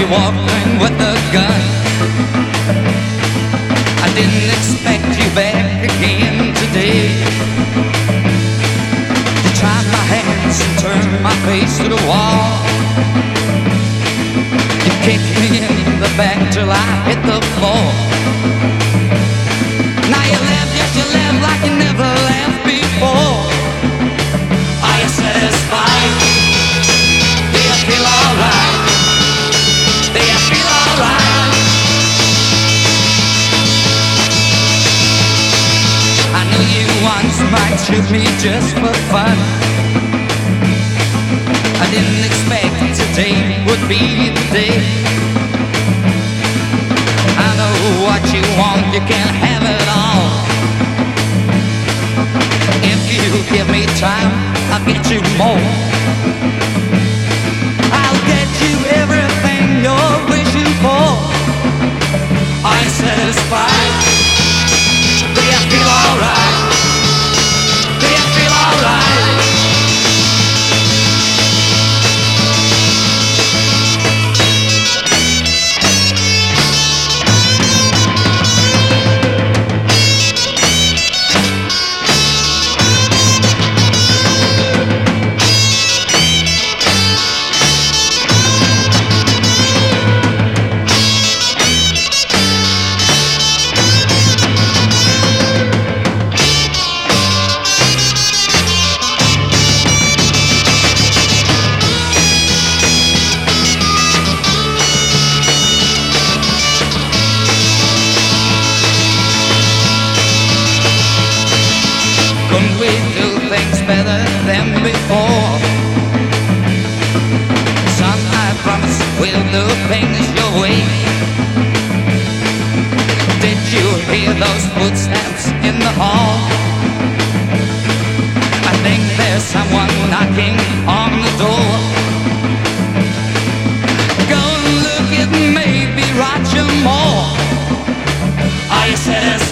you walking with a gun. I didn't expect you back again today. You tied my hands and turned my face to the wall. You kicked me in the back till I hit the floor. Now you laugh, yes you laugh like you never laughed before. Are you satisfied? Do you feel alright? Do you feel alright? I knew you once might shoot me just for fun. I didn't expect today would be the day. I know what you want, you can't have it all. If you give me time, I'll get you more. I'll get you everything you're wishing for. Are you satisfied? Do you feel alright? Do you feel alright? Couldn't we do things better than before? Son, I promise we'll do things your way. Did you hear those footsteps in the hall? I think there's someone knocking on the door. Go look, it may be Roger Moore. Are you satisfied?